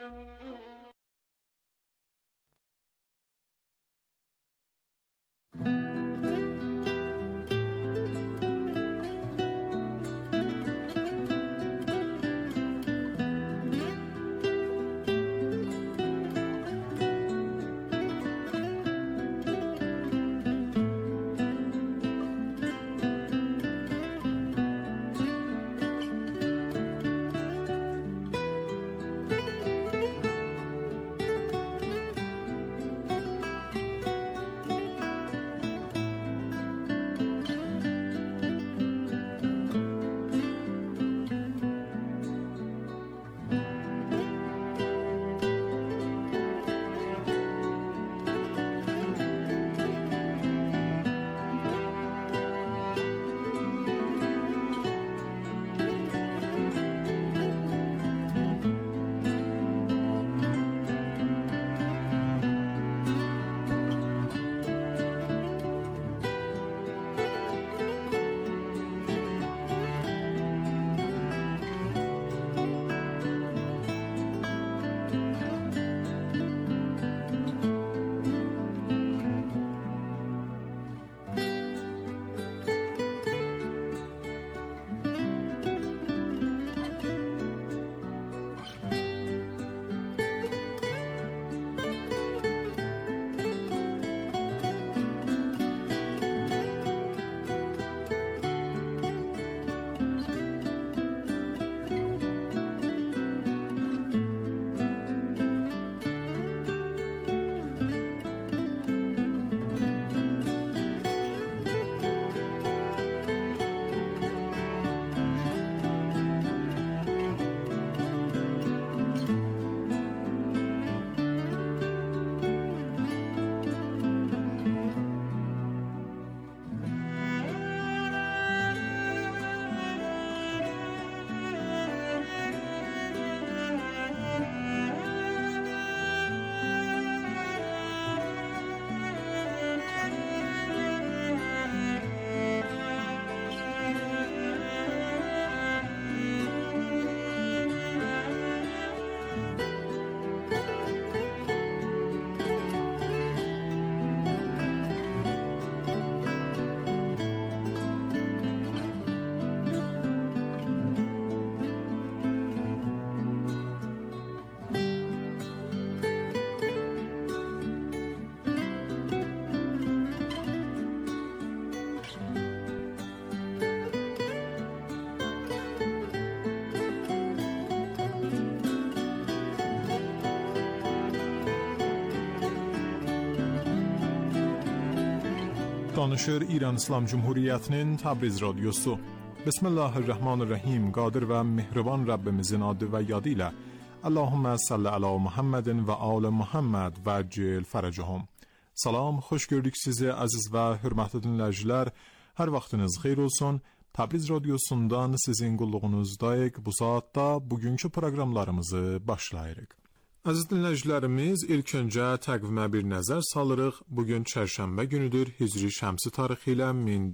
Danışır İran İslam Cumhuriyeti'nin Təbriz Radyosu. Bismillahirrahmanirrahim. Qadir ve mehriban Rabbimizin adı ve yadıyla Allahümme salli ala Muhammedin ve ala Muhammed ve cil feracahum. Salam, hoş gördük sizi aziz ve hürmetli dinleyiciler. Her vaktiniz hayır olsun. Təbriz Radyosu'ndan sizin qulluğunuzdayıq. Bu saatda bugünkü proqramlarımızı başlayırıq. Aziz dinləyicilərimiz, ilk öncə təqvimə bir nəzər salırıq. Bugün çərşənbə günüdür. Hicri şəmsi tarixi ilə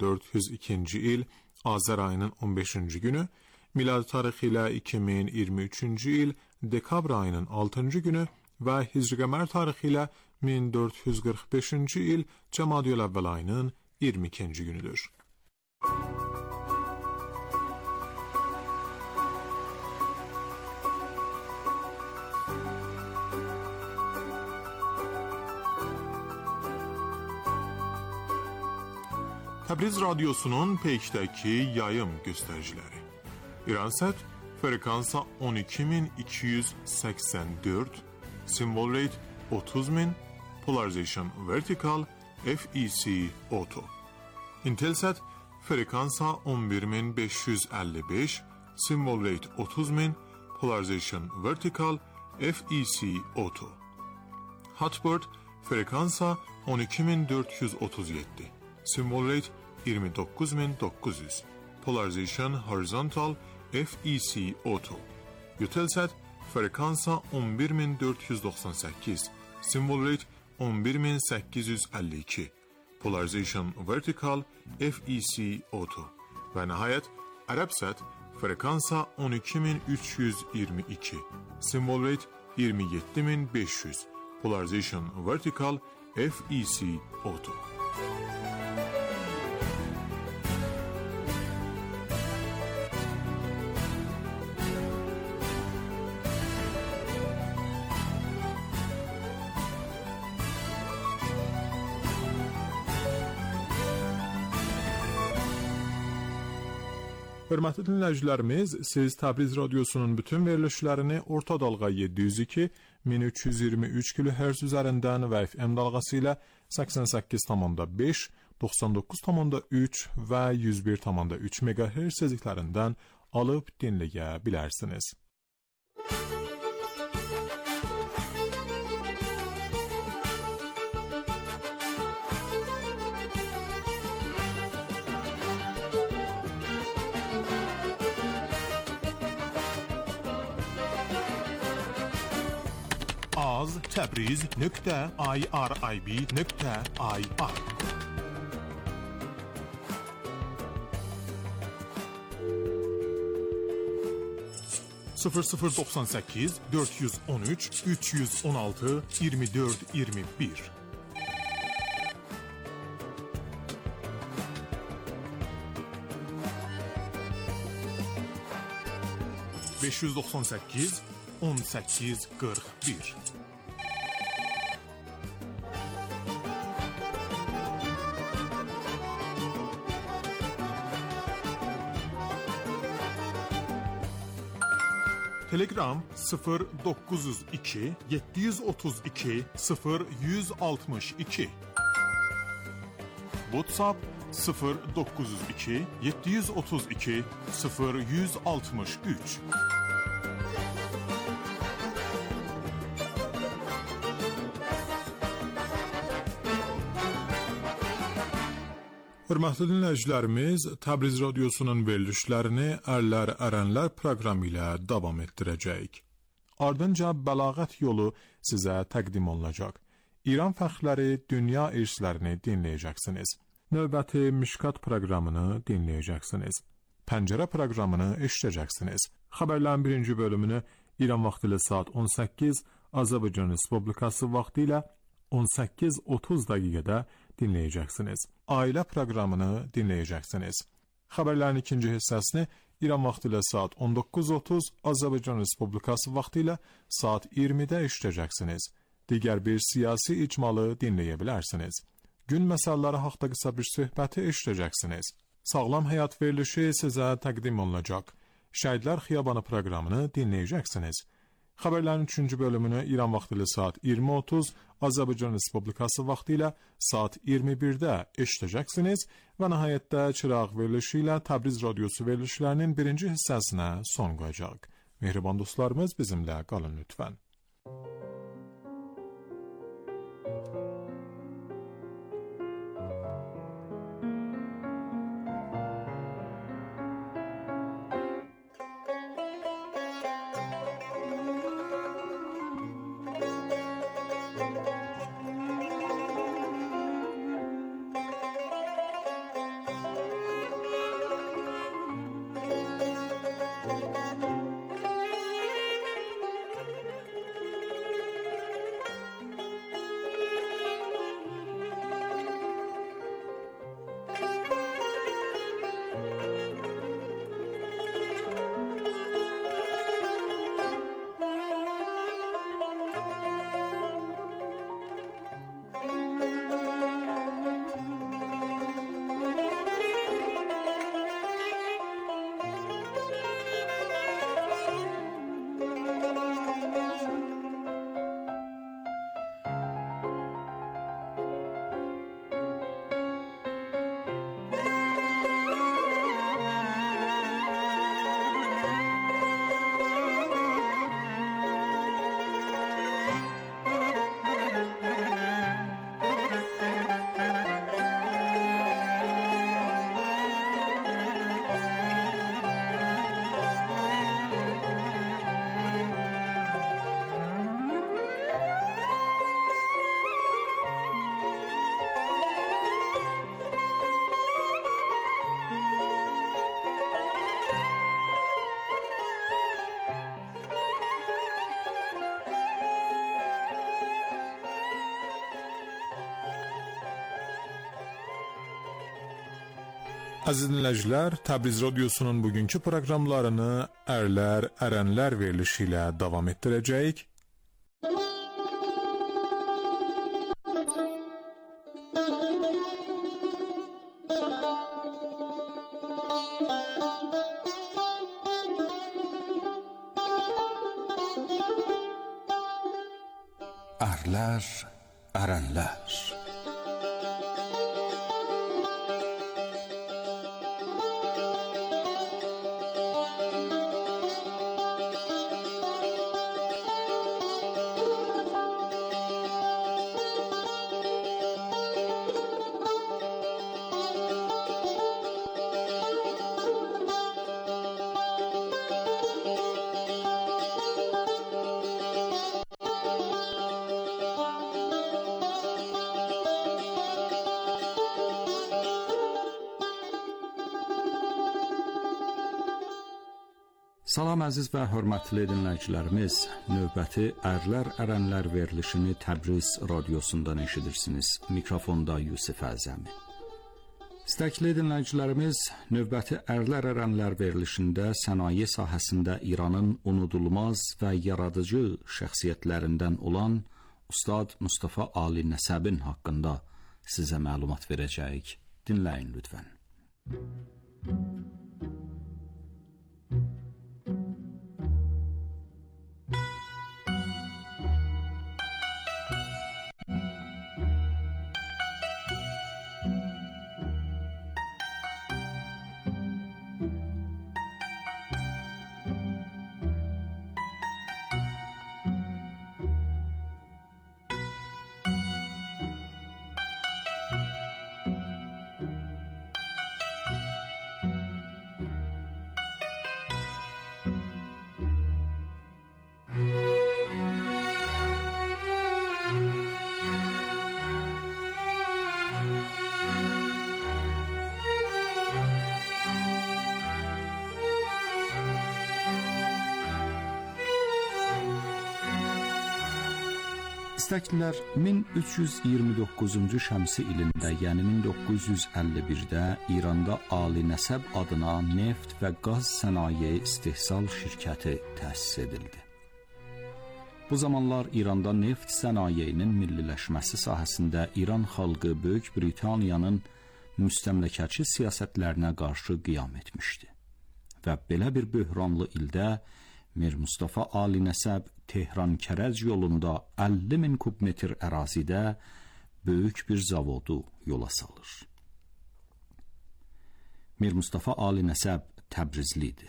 1402-ci il Azər ayının 15-ci günü, miladi tarixi ilə 2023-cü il dekabr ayının 6-cı günü və Hicri qəmər tarixi ilə 1445-ci il Cəmadiyül Əvvəl ayının 22-ci günüdür. Təbriz Radyosu'nun peykdəki yayım göstəriciləri. İransət frekansa 12284, symbol rate 30000, polarization vertical, FEC auto. Intelsat frekansa 11555, symbol rate 30000, polarization vertical, FEC auto. Hotbird frekansa 12437, symbol rate 29900, polarization horizontal, FEC auto. Eutelsat frekansa 11498, symbol rate 11852, polarization vertical, FEC auto. Ve nihayet Arabsat frekansa 12322, symbol rate 27500. Polarization vertical FEC auto. Hörmətli dinləyicilərimiz, siz Təbriz Radiosunun bütün verilişlərini orta dalğa 702 1323 kHz üzərindən və FM dalğası ilə 88,5, 99,3 və 101,3 MHz tezliklərindən alıb dinləyə bilərsiniz. az.tabriz.irib.ir 0098 413 316 24 21 598 18 41 Telegram 0902 732 0162 WhatsApp 0902 732 0163 Hörmətli dinləyicilərimiz, Təbriz Radiosunun verilişlərini Ərlər Ərənlər proqramı ilə davam etdirəcəyik. Ardınca Bəlağət yolu sizə təqdim olunacaq. İran fəxrləri dünya irslərini dinləyəcəksiniz. Növbəti Mişkat proqramını dinləyəcəksiniz. Pəncərə proqramını eşidəcəksiniz. Xəbərlərin birinci bölümünü İran vaxtı ilə saat 18, Azərbaycan Respublikası vaxtı ilə 18:30 dəqiqədə dinləyəcəksiniz. Ailə proqramını dinləyəcəksiniz. Xəbərlərin ikinci hissəsini İran vaxtı ilə saat 19:30, Azərbaycan Respublikası vaxtı ilə saat 20-də eşidəcəksiniz. Digər bir siyasi icmalı dinləyə bilərsiniz. Gün məsələləri haqqında qısa bir söhbəti eşidəcəksiniz. Sağlam həyat verilişi sizə təqdim olunacaq. Şəhidlər Xiyabanı proqramını dinləyəcəksiniz. Xəbərlərin 3-cü bölümünü İran vaxtı ilə saat 20:30, Azərbaycan Respublikası vaxtı ilə saat 21-də eşidəcəksiniz və nəhayətdə Çıraq verilişi ilə Təbriz Radiosu verilişlərinin birinci hissəsinə son qoyacaq. Mehriban dostlarımız, bizimlə qalın lütfən. Aziz dinləyicilər, Təbriz Radyosu'nun bugünkü proqramlarını Ərlər, Ərənlər verilişi ilə davam etdirəcəyik. Ərlər, Ərənlər. Salam əziz və hörmətli dinləyicilərimiz, növbəti Ərlər, Ərənlər verilişini Təbriz Radyosu'ndan eşidirsiniz. Mikrofonda Yusif Əzəmi. İstəkli dinləyicilərimiz, növbəti Ərlər, Ərənlər verilişində sənaye sahəsində İranın unudulmaz və yaradıcı şəxsiyyətlərindən olan Ustad Mustafa Ali Nəsəbin haqqında sizə məlumat verəcəyik. Dinləyin lütfən. İstəklilər 1329-cu şəmsi ilində, yəni 1951-də İranda Ali Nəsəb adına neft və qaz sənaye istehsal şirkəti təsis edildi. Bu zamanlar İranda neft sənayeyinin milliləşməsi sahəsində İran xalqı Böyük Britaniyanın müstəmləkəçi siyasətlərinə qarşı qiyam etmişdi. Və belə bir böhranlı ildə Mir Mustafa Ali Nəsəb Tehran-Kərəc yolunda 50.000 kubmetr ərazidə böyük bir zavodu yola salır. Mir Mustafa Ali Nəsəb Təbrizli idi.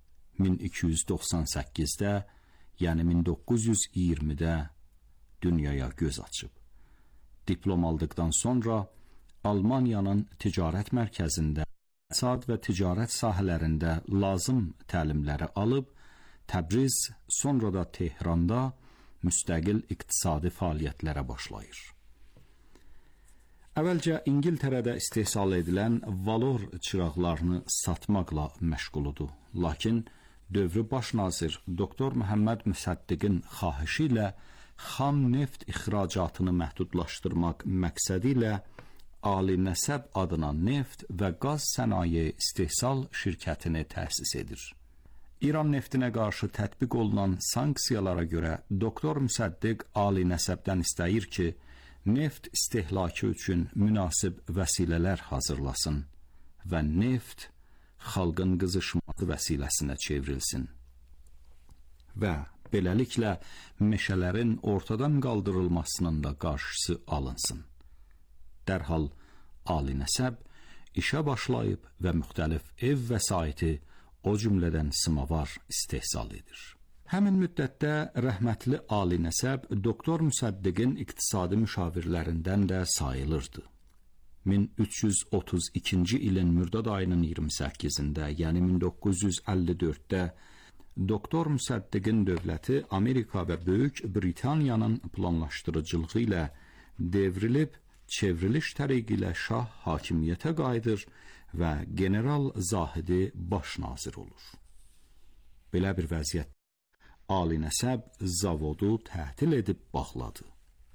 1298-də, yəni 1920-də dünyaya göz açıb. Diplom aldıqdan sonra Almaniyanın ticarət mərkəzində iqtisad və ticarət sahələrində lazım təlimləri alıb, Təbriz, sonra da Tehranda müstəqil iqtisadi fəaliyyətlərə başlayır. Əvvəlcə İngiltərədə istehsal edilən valor çıraqlarını satmaqla məşğuludur. Lakin dövrü baş nazir Doktor Məhəmməd Müsəddiqin xahişi ilə xam neft ixracatını məhdudlaşdırmaq məqsədi ilə Ali Nəsəb adına neft və qaz sənaye istehsal şirkətini təsis edir. İran neftinə qarşı tətbiq olunan sanksiyalara görə Doktor Müsəddiq Ali Nəsəbdən istəyir ki, neft istehlakı üçün münasib vəsilələr hazırlasın və neft xalqın qızışması vəsiləsinə çevrilsin və beləliklə meşələrin ortadan qaldırılmasının da qarşısı alınsın. Dərhal Ali Nəsəb işə başlayıb və müxtəlif ev vəsaiti, o cümlədən samavar istehsal edir. Həmin müddətdə rəhmətli Ali Nəsəb Doktor Müsəddiqin iqtisadi müşavirlərindən də sayılırdı. 1332-ci ilin Mürdad ayının 28-də, yəni 1954-də Doktor Müsəddiqin dövləti Amerika və Böyük Britaniyanın planlaşdırıcılığı ilə devrilib, çevriliş təriqi ilə şah hakimiyyətə qayıdır və General Zahidi baş nazir olur. Belə bir vəziyyət Ali Nəsəb zavodu tətil edib bağladı.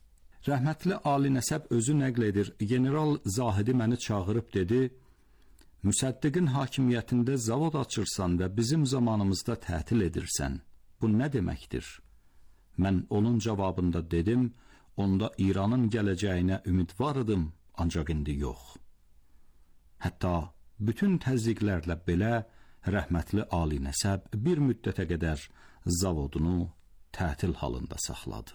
Rəhmətli Ali Nəsəb özü nəql edir, General Zahidi məni çağırıb dedi, Müsəddiqin hakimiyyətində zavod açırsan və bizim zamanımızda tətil edirsən, bu nə deməkdir? Mən onun cavabında dedim, onda İranın gələcəyinə ümidvar idim, ancaq indi yox. Hətta bütün təzyiqlərlə belə rəhmətli Ali Nəsəb bir müddətə qədər zavodunu tətil halında saxladı.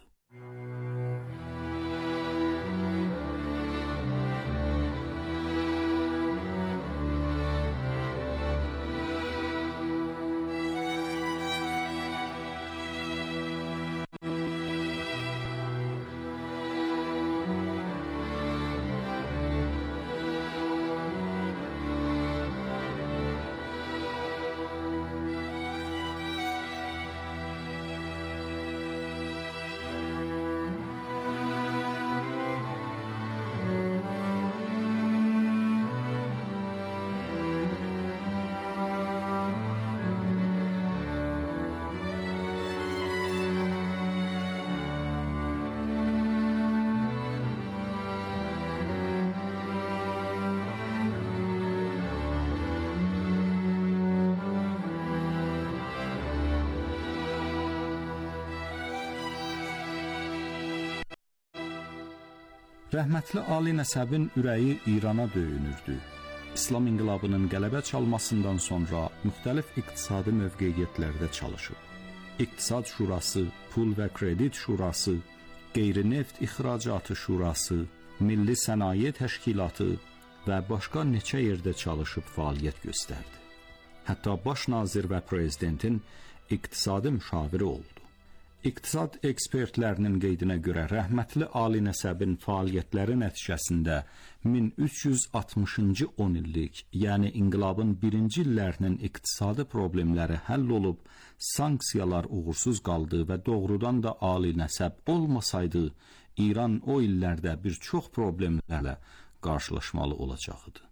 Rəhmətli Ali Nəsəbin ürəyi İrana döyünürdü. İslam inqilabının qələbə çalmasından sonra müxtəlif iqtisadi mövqeyiyyətlərdə çalışıb. İqtisad Şurası, Pul və Kredit Şurası, Qeyri-Neft İxracatı Şurası, Milli Sənaye Təşkilatı və başqa neçə yerdə çalışıb fəaliyyət göstərdi. Hətta baş nazir və prezidentin iqtisadi müşaviri oldu. İqtisad ekspertlərinin qeydinə görə rəhmətli Ali Nəsəbin fəaliyyətləri nəticəsində 1360-cı 10 illik, yəni inqilabın birinci illərinin iqtisadi problemləri həll olub, sanksiyalar uğursuz qaldı və doğrudan da Ali Nəsəb olmasaydı, İran o illərdə bir çox problemlərlə qarşılaşmalı olacaqdı.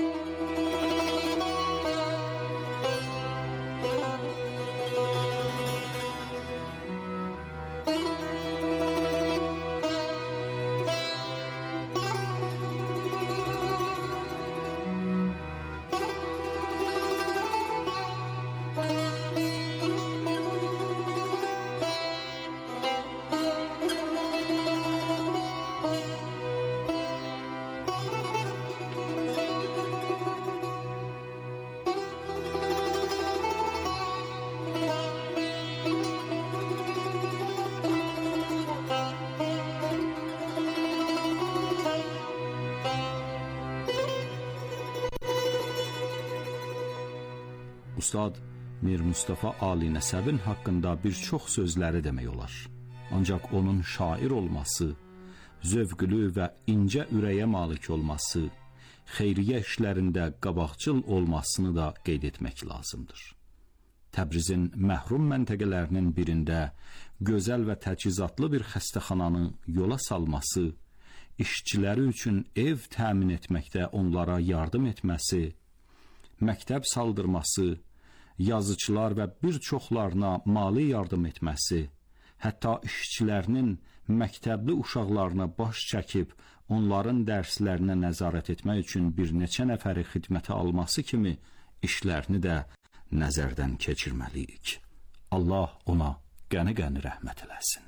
Ustad Mir Mustafa Ali Nəsəbin haqqında bir çox sözləri demək olar. Ancaq onun şair olması, zövqlü və incə ürəyə malik olması, xeyriyyə işlərində qabaqcıl olmasını da qeyd etmək lazımdır. Təbrizin məhrum məntəqələrinin birində gözəl və təchizatlı bir xəstəxananı yola salması, işçiləri üçün ev təmin etməkdə onlara yardım etməsi, məktəb saldırması, yazıçılar və bir çoxlarına mali yardım etməsi, hətta işçilərinin məktəbli uşaqlarına baş çəkib, onların dərslərinə nəzarət etmək üçün bir neçə nəfəri xidmətə alması kimi işlərini də nəzərdən keçirməliyik. Allah ona qəni-qəni rəhmət eləsin.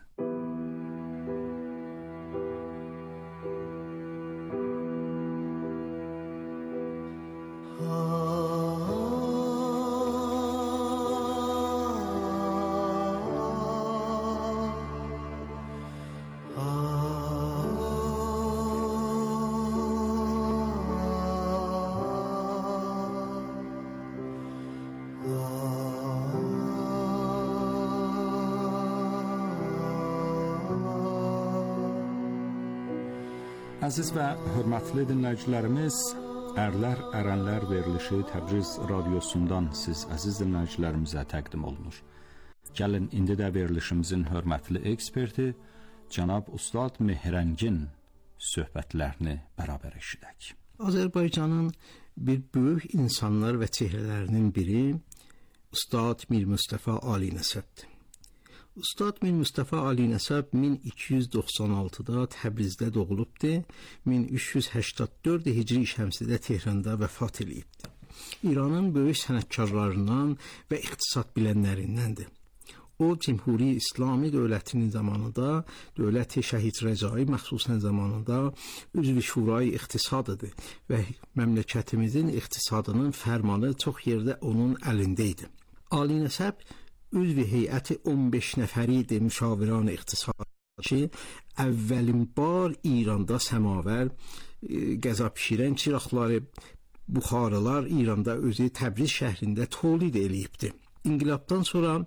Əziz və hörmətli dinləyicilərimiz, Ərlər Ərənlər verilişi Təbriz radiosundan siz əziz dinləyicilərimizə təqdim olunur. Gəlin indi də verilişimizin hörmətli eksperti cənab Ustad Mehrəngin söhbətlərini bərabər eşidək. Azərbaycanın bir böyük insanlar və çehrələrinin biri Ustad Mir Mustafa Ali Nəsəbdir. Ustad Mir Mustafa Ali Nəsəb 1296-da Təbrizdə doğulubdur, 1384 Hicri şəmsidə Tehranda vəfat edibdir. İranın böyük sənətkarlarından və iqtisad bilənlərindəndir. O, Cümhuri İslami dövlətinin zamanında, dövləti Şəhid Rəcai məxsusən zamanında üzv şurayı iqtisadıdır və məmləkətimizin iqtisadının fərmanı çox yerdə onun əlində idi. Alinəsəb üzv heyəti 15 nəfəri idi müşaviran iqtisad ki, əvvəlin bar İranda səmavər, qəza pişirən çıraqları, buxarılar İranda özü Təbriz şəhrində tolid eləyibdi. İnqilabdan sonra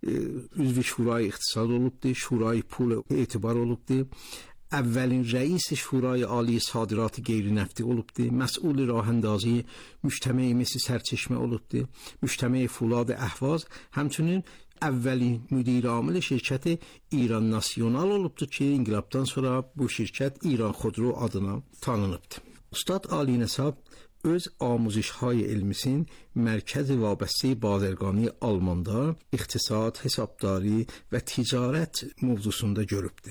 üzv şurayı iqtisad olubdu, şurayı pul etibar olubdu. Əvvəlin rəisi şurayı ali sadirat qeyri-nəfti olubdu. Məsul rahandazi müştəmə-i misi sərçeşmə olubdu. Müştəmə-i fulad əhvaz, həmçinin əvvəlin müdir-amil şirkəti İran Nasyonal olubdu ki, inqilabdan sonra bu şirkət İran Xodro adına tanınıbdı. Ustad Alinəsab öz amuzişهای elmisin mərkəzi vabəstəyi bazərgani Almanda iqtisad, hesabdari və ticarət mövzusunda görübdü.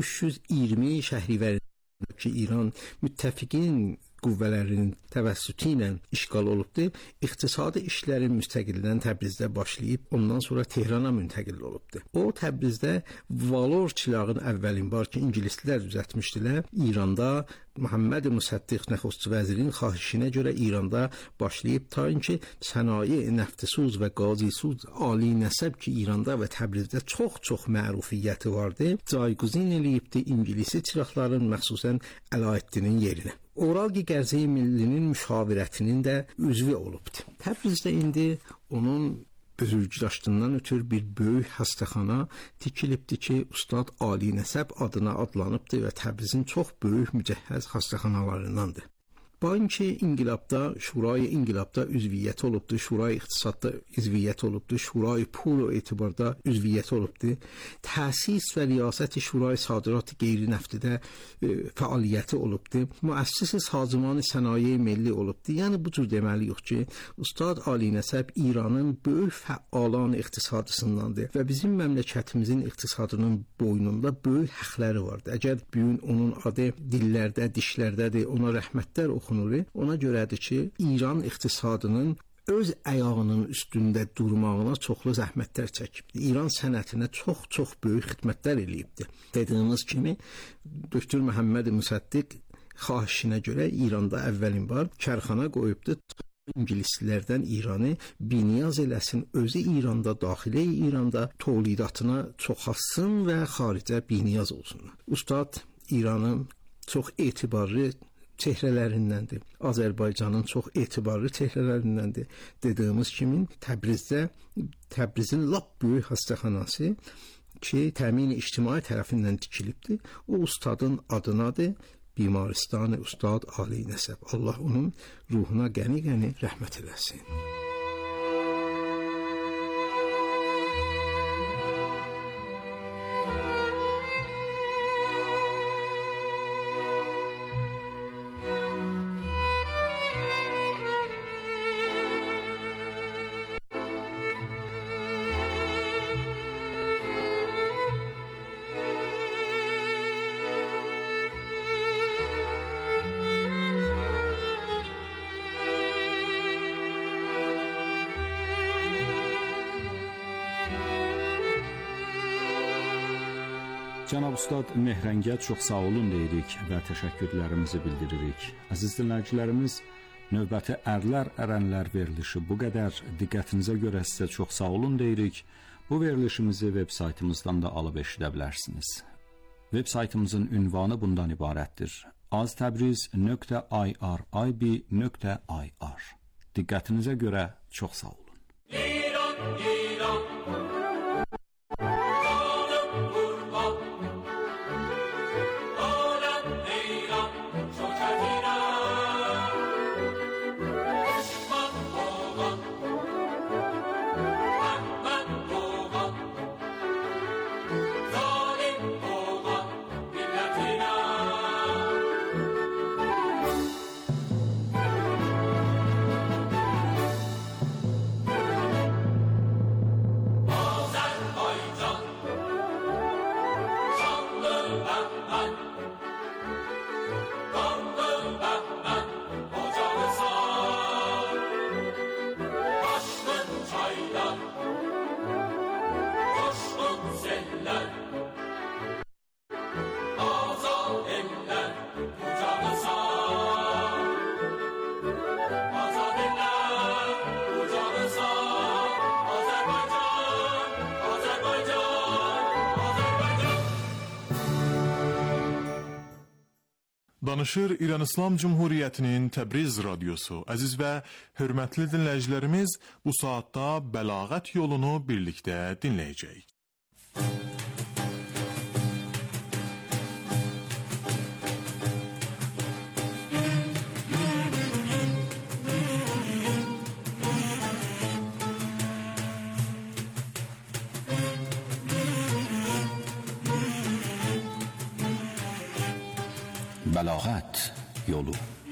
1320 şəhrivərində ki, İran müttəfiqin qüvvələrinin təvəssütü ilə işğal olubdu, iqtisadi işlərin müstəqildən Təbrizdə başlayıb, ondan sonra Tehrana müntəqil olubdu. O, Təbrizdə valor çılağın əvvəlin var ki, ingilislər düzəltmişdilər. İranda Muhammed Müsəddiq nəxust vəzirin xahişinə görə İranda başlayıb ta ki, sənaye nəftisuz və qazisuz ali nəsəb ki, İranda və Təbrizdə çox mərufiyyəti vardı, cayguzin eləyibdi İngilisi çıraqların məxsusən Əlaəddinin yerinə. Oralqi Qərzi Millinin müşavirətinin də üzvü olubdu. Təbrizdə indi onun özürgüdaşdığından ötürü bir böyük xəstəxana tikilibdi ki, Ustad Alinəsəb adına adlanıbdı və Təbrizin çox böyük mücəhhəz xəstəxanalarındandır. Banki inqilabda, şurayı inqilabda üzviyyət olubdu, şurayı iqtisadda üzviyyət olubdu, şurayı pul və etibarda üzviyyət olubdu. Təsis və riyasəti şurayı sadirat qeyri-nəftidə fəaliyyəti olubdu. Müəssisi sazımanı sənaye milli olubdu. Yəni bu cür deməliyik ki, Ustad Alinəsəb İranın böyük fəalan iqtisadçısındandır və bizim məmləkətimizin iqtisadının boynunda böyük həqləri vardı. Əgər bu gün onun adı dillərdə, dişlərdədir, ona rəhmətlər oxunur. Ona görədir ki, İran iqtisadının öz ayağının üstündə durmağına çoxlu zəhmətlər çəkibdi. İran sənətinə çox böyük xidmətlər eləyibdi. Dediyimiz kimi, Dr. Muhammed Müsəddiq xahişinə görə İranda əvvəlin var kərxana qoyubdu. İngilislərdən İranı biniyaz eləsin, özü İranda, daxilə İranda tolidatına çoxalsın və xaricə biniyaz olsun. Ustad İranın çox etibarlı çehrələrindəndir. Azərbaycanın çox etibarlı çehrələrindəndir. Dediyimiz kimi Təbrizin lap böyük xəstəxanası ki, təmin ictimai tərəfindən tikilibdir. O ustadın adınadır. Bimaristan-ı Ustad Alinəsəb. Allah onun ruhuna qəni rəhmət eləsin. Cənab Ustad Mehrəngə çox sağ olun deyirik və təşəkkürlərimizi bildiririk. Əziz dinləyicilərimiz, növbəti Ərlər Ərənlər verilişi bu qədər. Diqqətinizə görə sizə çox sağ olun deyirik. Bu verilişimizi veb saytımızdan da alıb eşidə bilərsiniz. Veb saytımızın ünvanı bundan ibarətdir: aztabriz.irib.ir. Diqqətinizə görə çox sağ olun. Danışır İran İslam Cumhuriyyətinin Təbriz radiosu. Əziz və hörmətli dinləyicilərimiz, bu saatda bəlağət yolunu birlikdə dinləyəcəyik. Bəlağət yolu.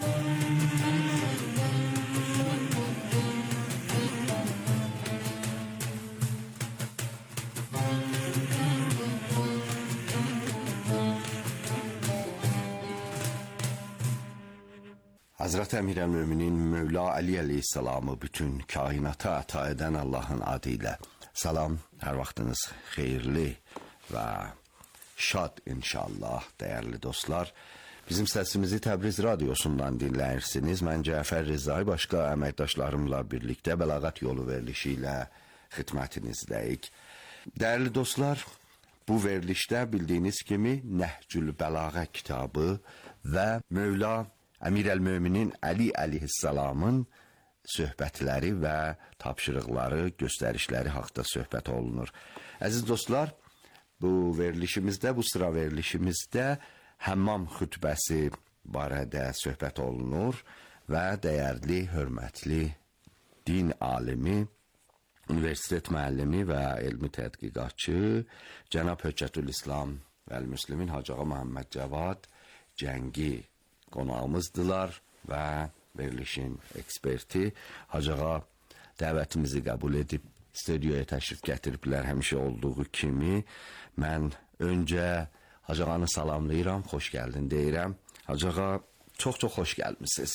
Hazreti Əmirəl-Möminin Mövla Ali əleyhissalamı bütün kainata əta edən Allahın adı ilə salam, hər vaxtınız xeyirli və şad inşallah dəyərli dostlar. Bizim səsimizi Təbriz radiosundan dinləyirsiniz. Mən Cəfər Rızay, başqa əməkdaşlarımla birlikdə bəlağət yolu verilişi ilə xidmətinizdəyik. Dəyərli dostlar, bu verilişdə bildiyiniz kimi Nəhcül Bəlağə kitabı və Mövla Əmirəl-Möminin Ali əleyhissalamın söhbətləri və tapşırıqları, göstərişləri haqqında söhbət olunur. Əziz dostlar, bu verilişimizdə, bu sıra verilişimizdə Həmmam xütbəsi barədə söhbət olunur və dəyərli, hörmətli din alimi, universitet müəllimi və elmi tədqiqatçı Cənab Höccətülislam vəl-Müslimin Hacı Ağa Məhəmməd Cavad Cəngi qonağımızdılar və verilişin eksperti Hacı Ağa dəvətimizi qəbul edib studiyaya təşrif gətiriblər həmişə olduğu kimi. Mən öncə Hacı Ağanı salamlayıram, xoş gəldin deyirəm. Hacı Ağa, çox-çox xoş gəlmisiniz.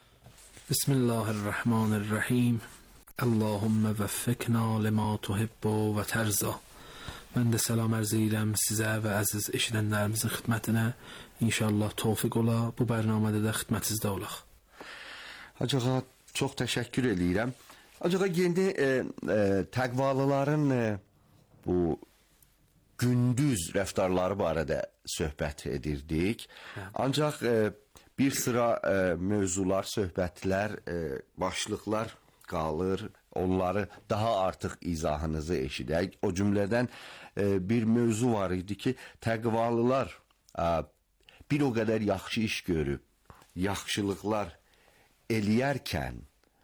Bismillahirrahmanirrahim. Allahümme vəffiqna limā tuhibbu və tərza. Mən də salam ərz edirəm sizə və əziz eşidənlərimizin xidmətinə. İnşallah tövfiq ola, bu bərnamədə də xidmətinizdə olaq. Hacı Ağa, çox təşəkkür edirəm. Hacı Ağa, yeni təqvalıların bu gündüz rəftarları barədə söhbət edirdik. Ancaq bir sıra mövzular, söhbətlər, başlıqlar qalır. Onları daha artıq izahınızı eşidək. O cümlədən bir mövzu var idi ki, təqvalılar bir o qədər yaxşı iş görüb, yaxşılıqlar eləyərkən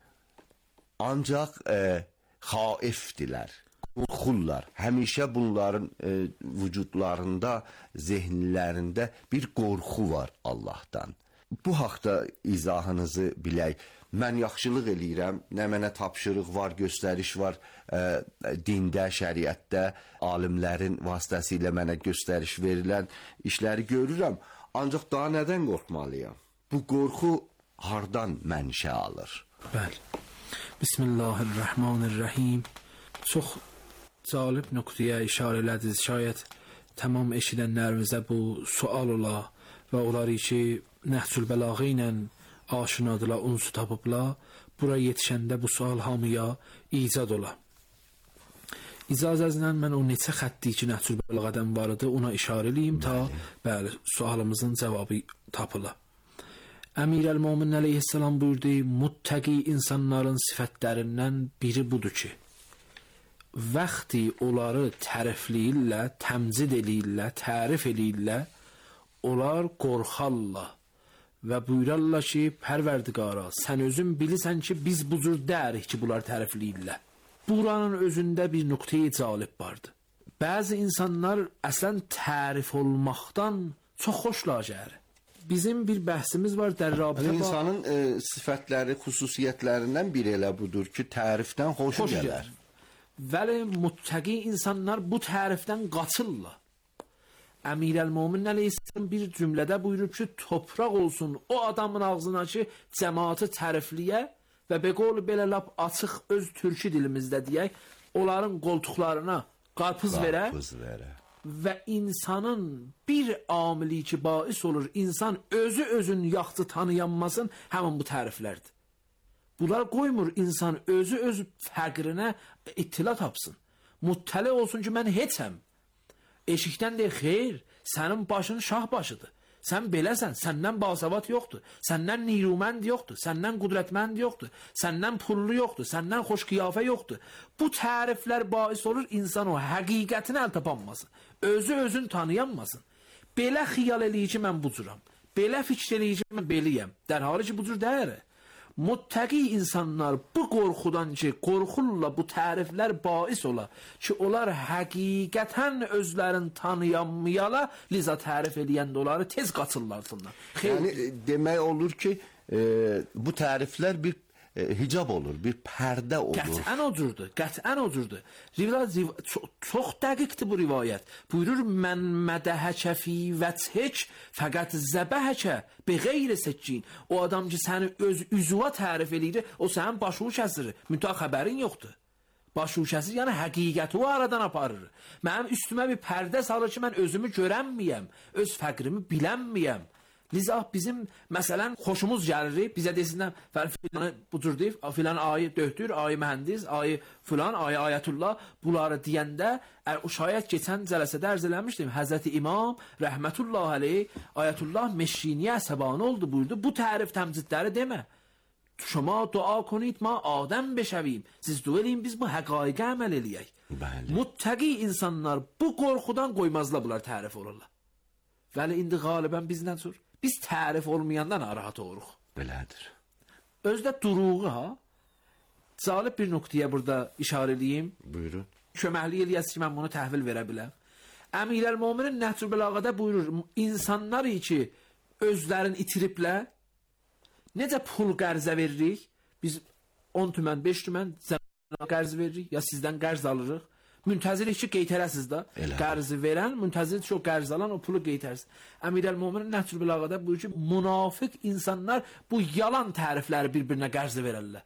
ancaq xaifdilər. Qorxurlar. Həmişə bunların vücudlarında, zehnlərində bir qorxu var Allahdan. Bu haqda izahınızı bilək. Mən yaxşılıq eləyirəm, nə mənə tapşırıq var, göstəriş var, dində, şəriətdə, alimlərin vasitəsilə mənə göstəriş verilən işləri görürəm. Ancaq daha nədən qorxmalıyam? Bu qorxu hardan mənşə alır? Bəli. Bismillahirrahmanirrahim. Çox cəlib nöqtəyə işarə elədiniz. Şayət tamam eşidənlərimizə bu sual ola və onları ki, Nəhcül Bəlağə ilə aşinadılar, unsu tapıblar. Bura yetişəndə bu sual hamıya icad ola. İcazənizlə mən o neçə xətti ki, Nəhcül Bəlağədən var idi, ona işarə eləyim ta bəli, sualımızın cavabı tapıla. Əmirəl-Mömin əleyhissalam buyurdu, muttəqi insanların sifətlərindən biri budur ki, vaxtı onları tərifləyirlər, təmcid eləyirlər, tərif eləyirlər, onlar qorxarlar və buyurarlar ki, Pərverdigara, sən özün bilirsən ki, biz bu cür dərik ki, bunlar tərifləyirlər. Buranın özündə bir nöqtəyi cəlib vardı. Bəzi insanlar əslən tərif olmaqdan çox xoşlar gəlir. Bizim bir bəhsimiz var dərrabitə. İnsanın sifətləri, xüsusiyyətlərindən biri elə budur ki, tərifdən xoşu gələr. Vəli muttəqi insanlar bu tərifdən qaçırlar. Əmirəl-Mömin əleyhissalam bir cümlədə buyurub ki, topraq olsun o adamın ağzına ki, cəmaatı tərifliyə və beqol belə lap açıq öz türkü dilimizdə deyək, onların qoltuqlarına qarpız verə və insanın bir amili ki, bais olur, insan özün yaxşı tanıyanmasın, həmin bu təriflərdir. Bunlar qoymur insan öz fəqrinə ittila tapsın. Muttəli olsun ki, mən heçəm. Eşikdən deyir, xeyr, sənin başın şah başıdır. Sən beləsən, səndən basavad yoxdur, səndən nirümənd yoxdur, səndən qudrətmənd yoxdur, səndən pullu yoxdur, səndən xoş qiyafə yoxdur. Bu təriflər bais olur insan o həqiqətini əl tapanmasın, özün tanıyanmasın. Belə xiyal eləyir ki, mən bu cüram, belə fikir eləyir ki, mən beliyəm. Дар حالی ki, bu cür deyir. Muttaqi insanlar bu qorxudan ki, qorxurla bu təriflər bais ola ki, onlar həqiqətən özlərini tanıyanmayala, liza tərif eləyəndə onları tez qaçırlar altından. Yəni demək olur ki, bu təriflər bir hicab olur, bir pərdə olur. Qət'ən o cürdür. Çox dəqiqdir bu rivayət. Buyurur, mən mədəhəkə fi vəthək fəqət zəbəhəkə bi qeyri səkkin. O adam ki, səni öz üzvə tərif eləyir, o sənin başını kəsir. Müntah xəbərin yoxdur. Başını kəsir, yəni həqiqəti o aradan aparır. Mənim üstümə bir pərdə salır ki, mən özümü görənməyəm, öz fəqrimi bilənməyəm. Liza bizim məsələn xoşumuz gəlir, bizə desinlər filan bu cür deyib, filan ayı döktür, ayı mühəndis, ayı filan, ayı ayətullah bunları deyəndə o şayət keçən cəlsədə ərz eləmişdim. Həzrəti İmam rəhmətullah əleyh ayətullah Meşriniyə səbanə oldu buyurdu. Bu tərif təmcidləri demə. Şuma dua کنید ما آدم بشویم. Siz dua eləyin biz bu həqiqətə əməl eləyək. Muttaqi insanlar bu qorxudan qoymazlar bunlar tərif olurlar. Vəli indi qalibən biz nə cür? Biz tərif olmayandan narahat oluruq. Belədir. Özdə duruğu ha. Zalib bir nöqtəyə burada işarə edeyim. Buyurun. Köməklik eləyəsiz ki, mən bunu təhvil verə biləm. Əmirəl-Möminin Nəhcül Bəlağədə buyurur, insanlar ki, özlərini itiriblər, necə pul qərzə veririk? Biz 10 tümən, 5 tümən qərz veririk, ya sizdən qərz alırıq. Müntəzirik ki, qeytərəsiz də. Qərzi verən, müntəzirik ki, o qərz alan, o pulu qeytərsiz. Əmirəl-Möminin Nəhcül Bəlağədə buyurur ki, münafiq insanlar bu yalan tərifləri bir-birinə qərz verərlər.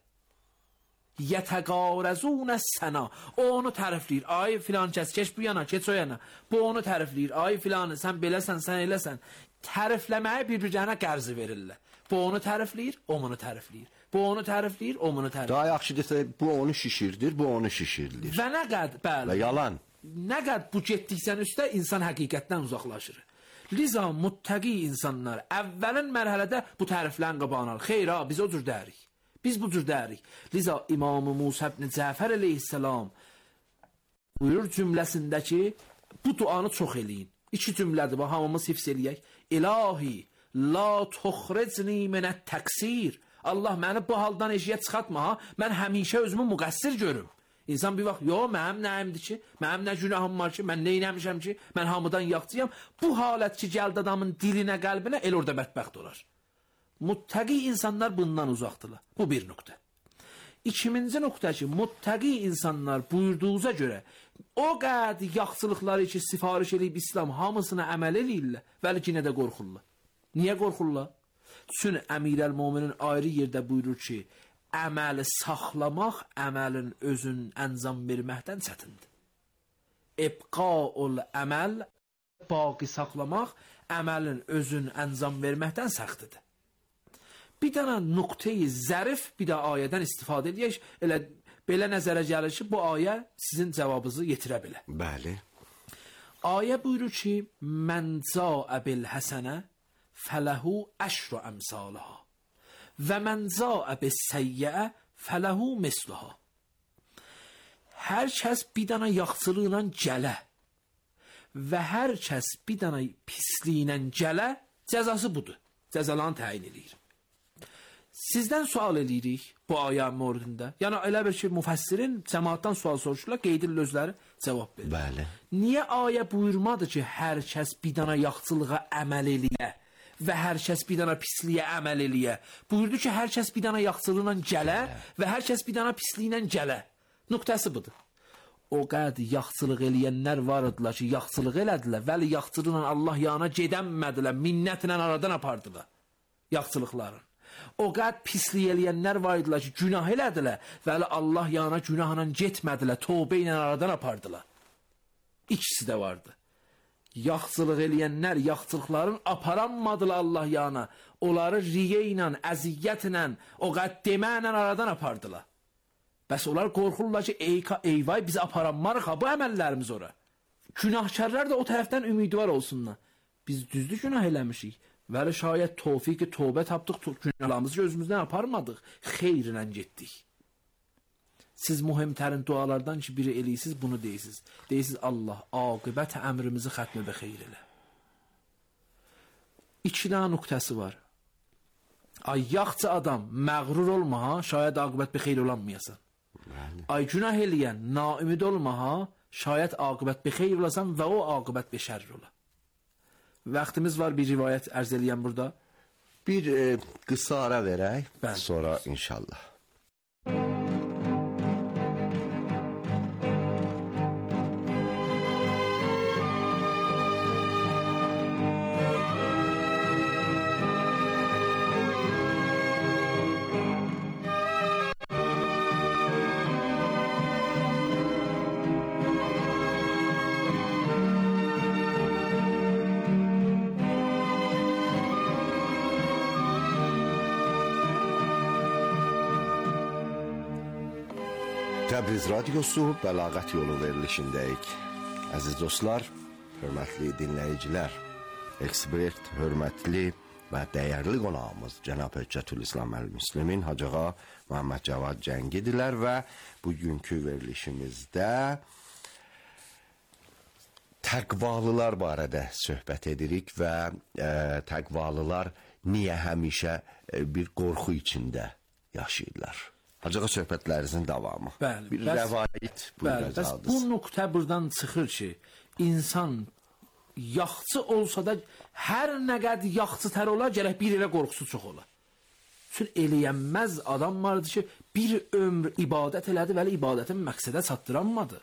Yətəqarəzunə səna. O onu tərifləyir. Ay filan kəs, keç bu yana, keç o yana. Bu onu tərifləyir. Ay filan, sən beləsən, sən eləsən. Tərifləməyə bir-birinə qərzi verirlər. Bu onu tərifləyir, o onu tərifləyir. Bu onu tərifləyir, o onu tərifləyir. Daha yaxşı desə, bu onu şişirdir, bu onu şişirdir. Və nə qəd, bəli. Və yalan. Nə qəd bu getdiksən üstə insan həqiqətdən uzaqlaşır. Liza muttaqi insanlar əvvəlin mərhələdə bu təriflərin qabağını alır. Xeyr, biz o cür dərik. Biz bu cür dərik. Liza İmam-ı Musa ibn Cəfər əleyhissalam buyurur cümləsindəki bu duanı çox eləyin. 2 cümlədir, bu hamımız hifz eləyək. İlahi, la tuxricni minət təqsir. Allah məni bu haldan eşiyə çıxartma ha. Mən həmişə özümü müqəssir görüm. İnsan bir vaxt, yo mənim nəyimdir ki, mənim nə günahım var ki, mən neynəmişəm ki, mən hamıdan yaxçıyam. Bu halət ki, gəldi adamın dilinə, qəlbinə, el orada bədbəxt olar. Muttaqi insanlar bundan uzaqdırlar. Bu bir nöqtə. İkinci nöqtə ki, muttaqi insanlar buyurduğuza görə o qədi yaxçılıqları ki, sifariş edib İslam hamısına əməl eləyirlər, vəli ki, nə də qorxurlar. Niyə qorxurlar? Çünki Əmirəl-Möminin ayrı yerdə buyurur ki, əməli saxlamaq əməlin özün əncam verməkdən çətindir. İbqaul əməl, baqi saxlamaq əməlin özün əncam verməkdən səxtidir. Bir dənə nöqtəyi zərif bir də ayədən istifadə edək. Elə belə nəzərə gəlir ki, bu ayə sizin cavabınızı yetirə bilər. Bəli. Ayə buyurur ki, mən cəə bil həsənə fələhu əşru əmsalha və mən cəə bis səyyə fələhu misluha. Hər kəs bir dənə yaxçılığıyla gələ və hər kəs bir dənə pisliylə gələ, cəzası budur. Cəzalarını təyin edir. Sizdən sual edirik bu ayə mövzusunda. Yəni elə bir ki, müfəssirin cəmaatdan sual soruşurlar, qeydirlər özləri cavab verir. Bəli. Niyə ayə buyurmadı ki, hər kəs bir dənə yaxçılığa əməl eləyə və hər kəs bir dənə pisliyə əməl eləyə? Buyurdu ki, hər kəs bir dənə yaxçılığıyla gələ və hər kəs bir dənə pisliylə gələ. Nöqtəsi budur. O qəd yaxçılıq eləyənlər var idilər ki, yaxçılıq elədilər, vəli yaxçılıqla Allah yana gedənmədilər, minnətlə aradan apardılar yaxçılıqların. O qəd pislik eləyənlər var idilər ki, günah elədilər, vəli Allah yana günahla getmədilər, tövbə ilə aradan apardılar. İkisi də vardı. Yaxçılıq eləyənlər yaxçılıqların aparanmadılar Allah yana. Onları riyə ilə, əziyyətlə, o qəd deməklə aradan apardılar. Bəs onlar qorxurlar ki, eyvay biz aparanmarıq ha, bu əməllərimiz ora. Günahkarlar da o tərəfdən ümidvar olsunlar. Biz düzdür günah eləmişik. Vəli şayət tövfiq tövbə tapdıq, günahlarımızı gözümüzdən aparmadıq, xeyirlə getdik. Siz mühimtərin dualardan ki, biri eləyirsiniz, bunu deyirsiniz. Deyirsiniz, Allah, aqibət əmrimizi xətmə və xeyr elə. 2 dənə nöqtəsi var. Ay yaxçı adam, məğrur olma ha, şayət aqibət bir xeyr olanmayasan. Ay günah eləyən, naümid olma ha, şayət aqibət bir xeyr olasan və o aqibət bir şərr ola. Vaxtımız var, bir rivayət ərz eləyəm burada. Bir qısa ara verək, Bəli. sonra inşallah. Təbriz Radiosu Bəlağət Yolu verilişindəyik. Əziz dostlar, hörmətli dinləyicilər, ekspert, hörmətli və dəyərli qonağımız Cənab Hüccətülislam Əl-Müslimin Hacı Ağa Muhammed Cavad Cəngidirlər və bugünkü verilişimizdə təqvalılar barədə söhbət edirik və təqvalılar niyə həmişə bir qorxu içində yaşayırlar? Hacı Ağa söhbətlərinizin davamı. Bəli, bir rəvayət buyuracaqdınız. Bu nöqtə buradan çıxır ki, insan yaxçı olsa da hər nə qədər yaxçı tər ola, gərək bir elə qorxusu çox ola. Çünki eləyənməz adam vardı ki, bir ömr ibadət elədi, vəli ibadətin məqsədə çatdıranmadı.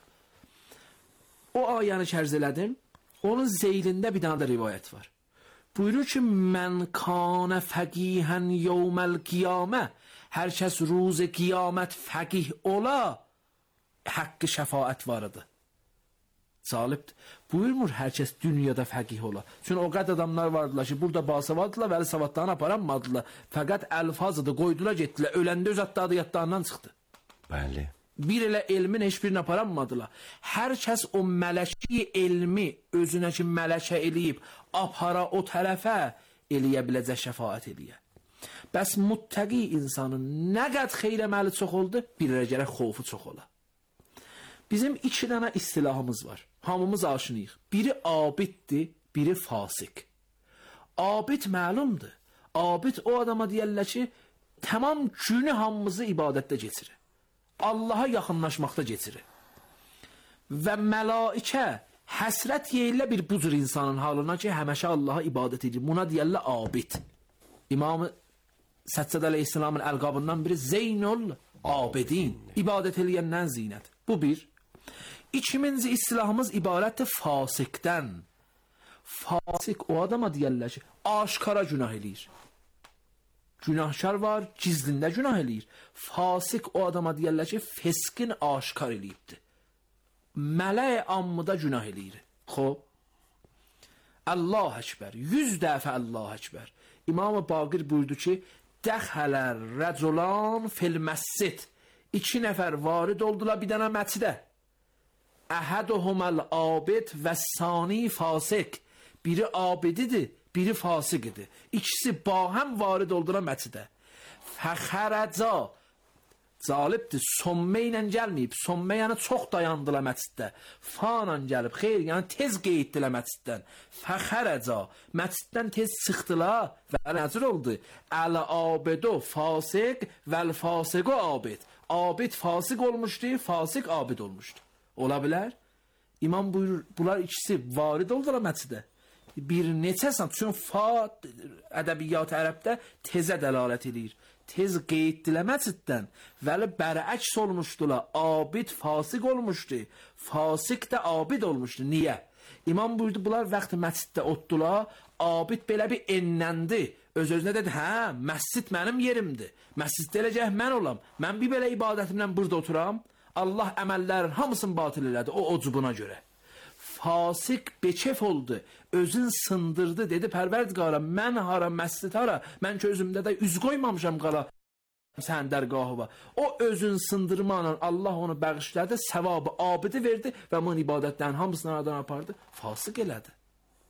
O ayəni kərz elədim, onun zeylində bir dənə də rivayət var. Buyurur ki, mən kanə fəqihən yevməl qiyamə, hər kəs روز qiyamət fəqih ola, haqqı şəfaət varıdır. Salibdir. Buyurmur hər kəs dünyada fəqih ola. Çünki o qədər adamlar vardılar ki, burada basavaddılar, vəli savadlarını aparanmadılar. Fəqət əlfazıdır, qoydular, getdilər. Öləndə öz addadı yadlarından çıxdı. Bəli. Bir elə elmin heç birini aparanmadılar. Hər kəs o mələki elmi özünə ki mələkə eləyib, apara o tərəfə eləyə biləcək şəfaət eləyə. Bəs muttəqi insanın nə qədər xeyr əməli çox oldu, bir elə gərək xofu çox ola. Bizim 2 dənə istilahımız var. Hamımız aşinayıq. Biri abiddir, biri fasik. Abid məlumdur. Abid o adama deyərlər ki, tamam günü hamımızı ibadətdə keçirir. Allaha yaxınlaşmaqda keçirir. Və məlaikə həsrət yeyirlər bir bu cür insanın halına ki, həməşə Allaha ibadət edir. Buna deyərlər abid. İmam Səccad əleyhissalamın əlqabından biri Zeynul Abidin. İbadət eləyəndən zinət. Bu bir. 2-ci istilahımız ibarətdir fasikdən. Fasik o adama deyərlər ki, aşkara günah eləyir. Günahkar var, gizlində günah eləyir. Fasik o adama deyərlər ki, feskin aşkar eləyibdir. Mələ ammıda günah eləyir. Xob. Allah əkbər. 100 dəfə Allah əkbər. İmam-ı Baqir buyurdu ki, dəxələr rəculan fil məscid. 2 nəfər varid oldular bir dənə məscidə. Əhəduhuməl abid və sani fasik. Biri abididir, biri fasiqidir. İkisi bahəm varid oldular məscidə. Fəxərəcə. Zalibdir, sommə ilə gəlməyib. Sommə yəni çox dayandılar məsciddə. Fanan gəlib, xeyr, yəni tez qeyddilə məsciddən. Fəxərəcə, məsciddən tez çıxdılar və nəzir oldu. Əl-abidu fasik vəl-fasiqu abid. Abid fasik olmuşdu, fasik abid olmuşdu. Ola bilər? İmam buyurur, bunlar ikisi varid oldular məscidə. Bir neçə sant, çünki fa ədəbiyyat ərəbdə tezə dəlalət edir. Tez qeyddilə məsciddən, vəli bərəks olmuşdular, abid fasik olmuşdu, fasik də abid olmuşdu. Niyə? İmam buyurdu, bunlar vaxtı məsciddə otdular, abid belə bir enləndi. Öz-özünə dedi, hə, məscid mənim yerimdir, məsciddə eləcək mən olam, mən bir belə ibadətimlə burada oturam, Allah əməllərin hamısını batil elədi, o ocubuna görə. Fasik beçef oldu, özün sındırdı, dedi Pərverdigara, mən hara, məscid hara, mən ki özümdə də üz qoymamışam qala sən dərgahıva. O özün sındırmanla Allah onu bəğişlədi, səvabı abidi verdi və onun ibadətlərin hamısını aradan apardı, fasik elədi.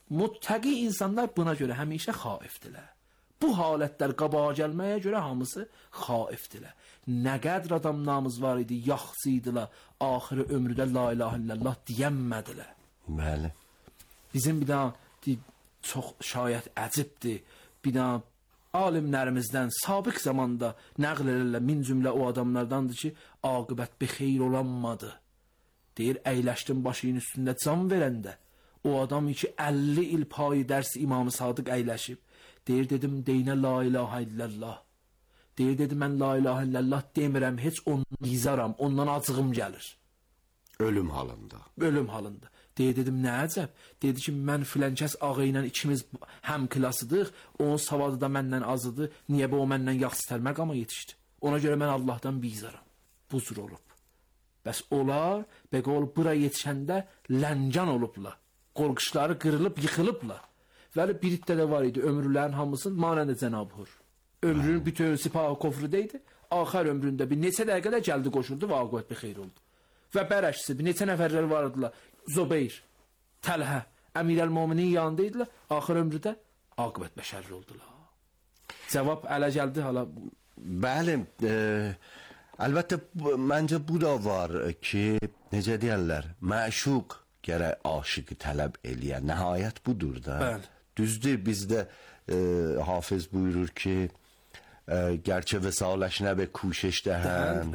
Muttəqi insanlar buna görə həmişə xaifdirlər. Bu halətlər qabağa gəlməyə görə hamısı xaifdirlər. Nə qədər adam namaz var idi, yaxşı idilər, axırı ömrüdə la ilahe illallah deyənmədilər. Bəli. Bizim bir daha çox şayət əcibdir. Bir daha alimlərimizdən sabiq zamanda nəql edirlər, min cümlə o adamlardandır ki, aqibət bixeyr olanmadı. Deyir, əyləşdim başının üstündə can verəndə, o adam ki 50 il payı dərs İmam-ı Sadıq əyləşib. Deyir, dedim, deynə la ilahe illallah. Deyir, dedim, mən la ilahe illallah demirəm, heç ondan yizaram, ondan acığım gəlir. Ölüm halında. Ölüm halında. Deyir, dedim, nə əcəb? Dedi ki, mən filənkəs ağa ilə ikimiz həm klasıdıq, onun savadı da məndən azıdır, niyə bu o məndən yaxşı tərməqama yetişdi? Ona görə mən Allahdan bizaram. Bu cür olub. Bəs onlar, bəqə olub, bura yetişəndə ləncan olublar. Qorquşları qırılıb, yıxılıblar. Vəli bir iddə də var idi, ömrülərin hamısın manəndə Cənab-ı Hur. Ömrünün bütün sipahı kofrudaydı, axar ömründə bir neçə dəqiqədə gəldi qoşuldu və aqibət bir xeyr oldu. Və bərəşsi, bir neçə nəfərlər vardılar, Zobeyr, Təlhə, Əmirəl-Mominin yanındaydılar, axır ömrüdə aqibət bəşərli oldular. Cavab ələ gəldi hala. Bəli, əlbəttə məncə bu da var ki, necə deyərlər, məşuq gərək aşıqı tələb eləyə, nəhayət budur da. Bəli. Düzdür, bizdə Hafiz buyurur ki, gerçi vesaləşnə və kuşeş dəhən,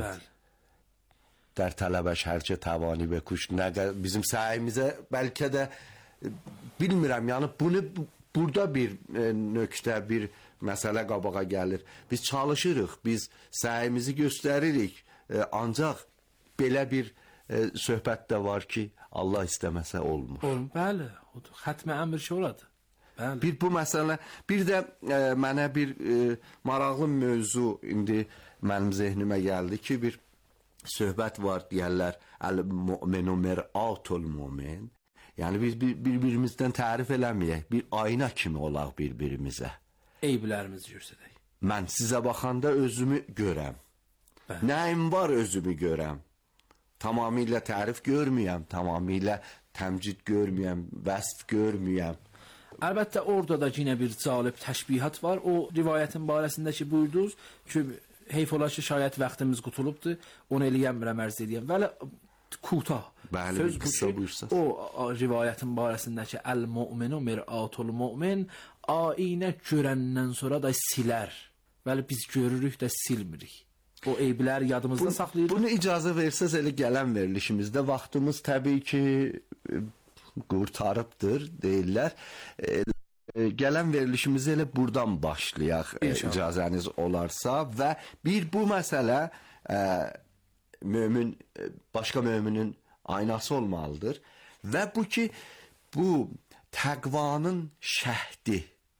در طلبش هرچه توانی بکوش. Bizim səyimizə bəlkə də bilmirəm, yəni bunu burada bir nöqtə, bir məsələ qabağa gəlir. Biz çalışırıq, biz səyimizi göstəririk, ancaq belə bir söhbət də var ki, Allah istəməsə olmur. Bəli, xətmə əmr ki oladı. Bəli. Bir bu məsələ, bir də mənə bir maraqlı mövzu indi mənim zehnimə gəldi ki, bir söhbət var deyərlər, əl-mu'minu mir'atul mu'min. Yəni biz bir-birimizdən tərif eləməyək, bir ayna kimi olaq bir-birimizə. Eyblərimizi göstərək. Mən sizə baxanda özümü görəm. Nəyim var özümü görəm. Tamamilə tərif görməyəm, tamamilə təmcid görməyəm, vəsf görməyəm. Əlbəttə orada da yine bir cəlib təşbihat var. O rivayətin barəsində ki buyurdunuz ki, heyf olar ki, şayət vaxtımız qutulubdur, onu eləyəmirəm, ərz edəyəm. Vəli kutah. Bəli, qısa buyursanız. O rivayətin barəsində ki, əl-mu'minu mir'atul mu'min, aynə görəndən sonra da silər. Vəli biz görürük də silmirik. O eyblər yadımızda saxlayırıq. Bunu icazə versəz elə gələn verilişimizdə vaxtımız təbii ki qurtarıbdır deyirlər. Gələn verilişimizi elə buradan başlayaq, icazəniz olarsa və bir bu məsələ mömin, başqa möminin aynası olmalıdır və bu ki, bu təqvanın şəhdi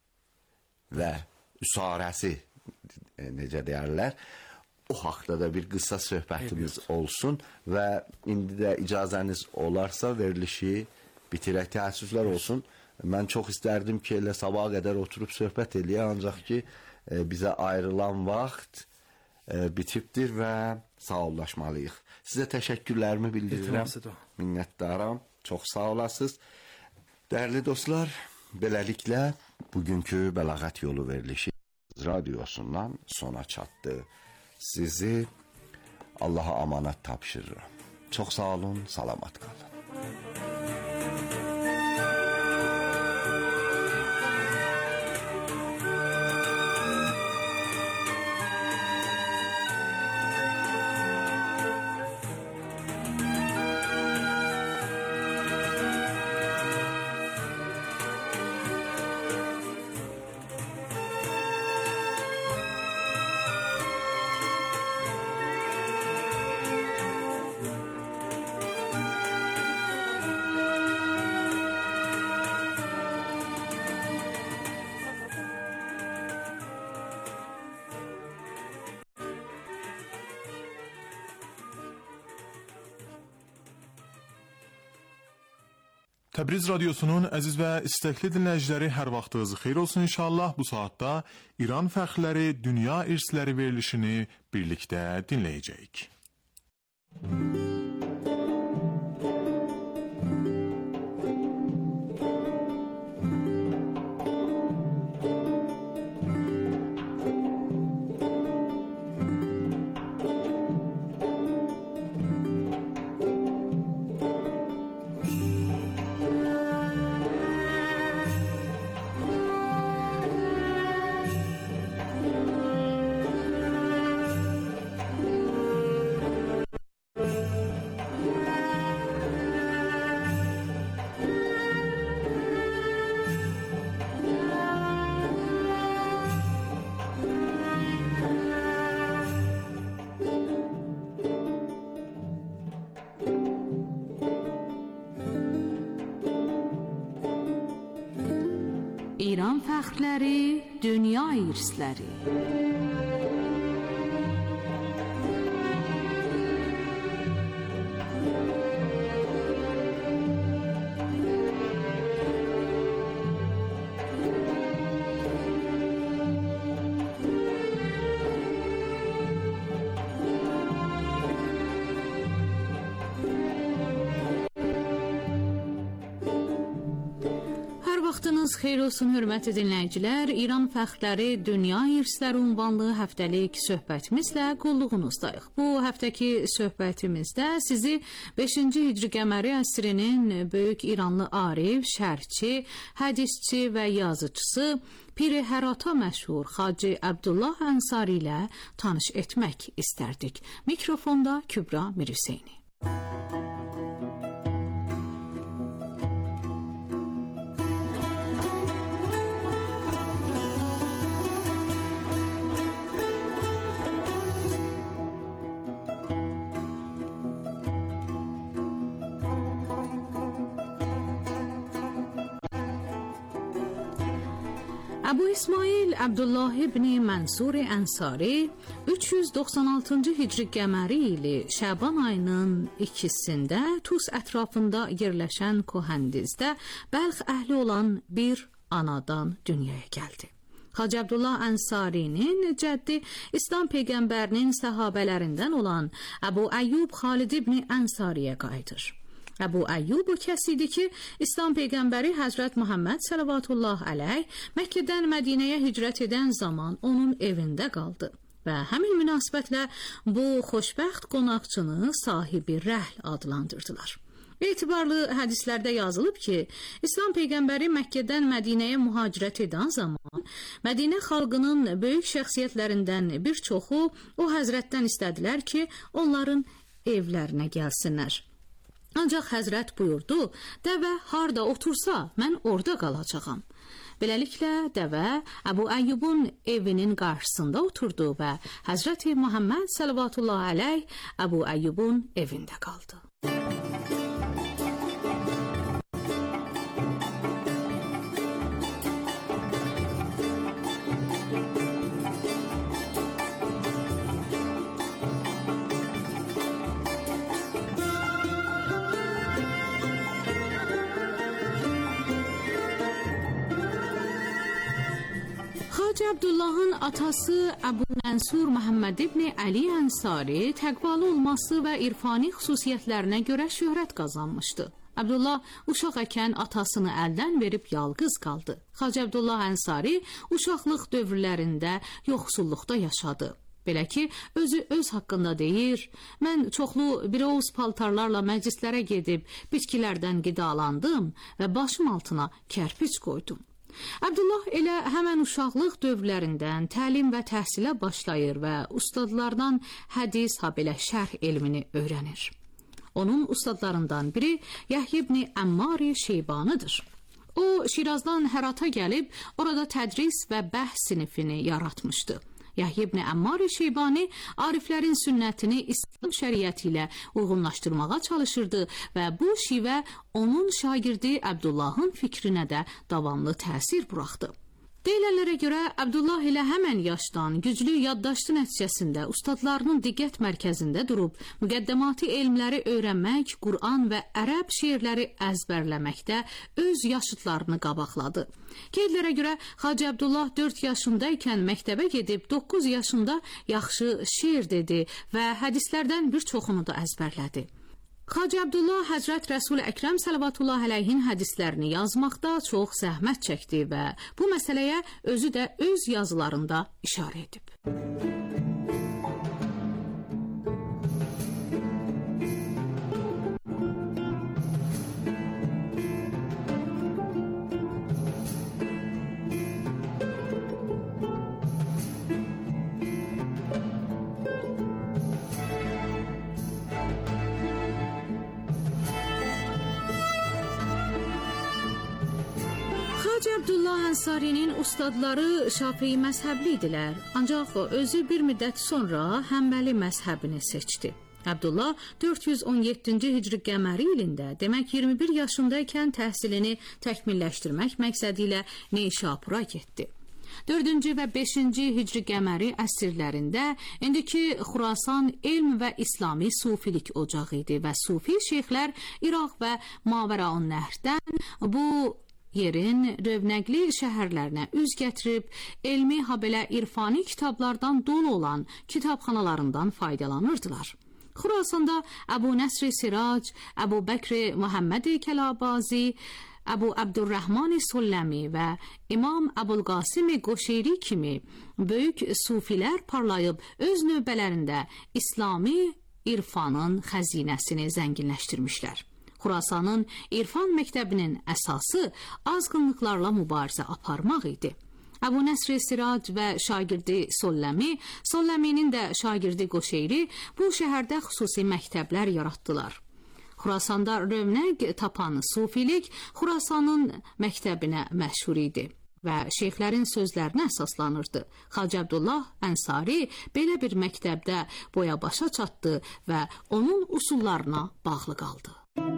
və üsarəsi, necə deyərlər, o haqda da bir qısa söhbətimiz olsun və indi də icazəniz olarsa verilişi bitirək. Təəssüflər olsun. Mən çox istərdim ki, elə sabaha qədər oturub söhbət eləyə, ancaq ki, bizə ayrılan vaxt bitibdir və sağollaşmalıyıq. Sizə təşəkkürlərimi bildirirəm. Minnətdaram. Çox sağ olasınız. Dəyərli dostlar, beləliklə bugünkü Bəlağət Yolu verilişi radiosundan sona çatdı. Sizi Allaha amanat tapşırıram. Çox sağ olun, salamat qalın. Təbriz radiosunun əziz və istəkli dinləyiciləri, hər vaxtınız xeyir olsun inşallah. Bu saatda İran fəxrləri, dünya irsləri verilişini birlikdə dinləyəcəyik. İran fəxrləri, dünya irsləri. Vaxtınız xeyir olsun, hörmətli dinləyicilər. İran fəxrləri, dünya irsləri ünvanlı həftəlik söhbətimizlə qulluğunuzdayıq. Bu həftəki söhbətimizdə sizi 5-ci hicri qəməri əsrinin böyük İranlı arif, şərhçi, hədisçi və yazıcısı Pir-i Hərata məşhur Xacı Abdullah Ənsari ilə tanış etmək istərdik. Mikrofonda Kübra Mirhüseyni. Əbu İsmail Abdullah ibn Mansur Ənsari 396-cı hicri qəməri ili Şaban ayının 2-sində Tus ətrafında yerləşən Kohandizdə Bəlx əhli olan bir anadan dünyaya gəldi. Xacı Abdullah Ənsarinin cəddi İslam peyğəmbərinin səhabələrindən olan Əbu Əyyub Xalid ibn Ənsariyə qayıdır. Əbu Əyyub o kəs idi ki, İslam peyğəmbəri Həzrət Muhammed sallallahu əleyh Məkkədən Mədinəyə hicrət edən zaman onun evində qaldı və həmin münasibətlə bu xoşbəxt qonaqçını sahibi rəhl adlandırdılar. Etibarlı hədislərdə yazılıb ki, İslam peyğəmbəri Məkkədən Mədinəyə mühacirət edən zaman Mədinə xalqının böyük şəxsiyyətlərindən bir çoxu o həzrətdən istədilər ki, onların evlərinə gəlsinlər. Ancaq həzrət buyurdu, dəvə harda otursa, mən orada qalacağam. Beləliklə, dəvə Əbu Əyyubun evinin qarşısında oturdu və Həzrəti Muhammed sallallahu əleyh Əbu Əyyubun evində qaldı. Xacı Abdullahın atası Əbu Mənsur Məhəmməd ibn Əli Ənsari təqvalı olması və irfani xüsusiyyətlərinə görə şöhrət qazanmışdı. Abdullah uşaq ikən atasını əldən verib yalqız qaldı. Xacı Abdullah Ənsari uşaqlıq dövrlərində yoxsulluqda yaşadı. Belə ki, özü öz haqqında deyir, mən çoxlu bir oğuz paltarlarla məclislərə gedib bitkilərdən qidalandım və başım altına kərpic qoydum. Abdullah elə həmən uşaqlıq dövrlərindən təlim və təhsilə başlayır və ustadlardan hədis, habelə şərh elmini öyrənir. Onun ustadlarından biri Yahya ibn Əmmar Şeybanidir. O, Şirazdan Hərata gəlib, orada tədris və bəhs sinifini yaratmışdı. Yahya ibn Əmmar Şeybani ariflərin sünnətini İslam şəriəti ilə uyğunlaşdırmağa çalışırdı və bu şivə onun şagirdi Abdullahın fikrinə də davamlı təsir buraxdı. Deyilənlərə görə Abdullah ilə həmən yaşdan güclü yaddaşdı nəticəsində ustadlarının diqqət mərkəzində durub müqəddəmati elmləri öyrənmək, Qur'an və ərəb şeirləri əzbərləməkdə öz yaşıtlarını qabaqladı. Qeydlərə görə Xacı Abdullah 4 yaşındaykən məktəbə gedib 9 yaşında yaxşı şeir dedi və hədislərdən bir çoxunu da əzbərlədi. Xacı Abdullah Həzrət Rəsul Əkrəm sallallahu əleyhin hədislərini yazmaqda çox zəhmət çəkdi və bu məsələyə özü də öz yazılarında işarə edib. Hacı Abdullah Ənsarinin ustadları Şafii məzhəbli idilər, ancaq özü bir müddət sonra Həmbəli məzhəbini seçdi. Abdullah 417-ci hicri qəməri ilində, demək 21 yaşındaykən təhsilini təkmilləşdirmək məqsədi ilə Neşapura getdi. 4-cü və 5-ci hicri qəməri əsrlərində indiki Xurasan elm və İslami sufilik ocağı idi və sufi şeyxlər İraq və Mavəraun-Nəhrdən bu yerin rövnəqli şəhərlərinə üz gətirib, elmi habelə irfani kitablardan dolu olan kitabxanalarından faydalanırdılar. Xurasanda Əbu Nəsr Sirac, Əbu Bəkr Muhammed Kələbazi, Əbu Abdurrahman Sulləmi və İmam Əbulqasim Qoşeyri kimi böyük sufilər parlayıb öz növbələrində İslami irfanın xəzinəsini zənginləşdirmişlər. Xurasanın irfan məktəbinin əsası azğınlıqlarla mübarizə aparmaq idi. Əbu Nəsr Sirac və şagirdi Solləminin də şagirdi Qoşeyri bu şəhərdə xüsusi məktəblər yaratdılar. Xurasanda rövnəq tapan sufilik Xurasanın məktəbinə məşhur idi və şeyxlərin sözlərinə əsaslanırdı. Hacı Abdullah Ənsari belə bir məktəbdə boya başa çatdı və onun usullarına bağlı qaldı.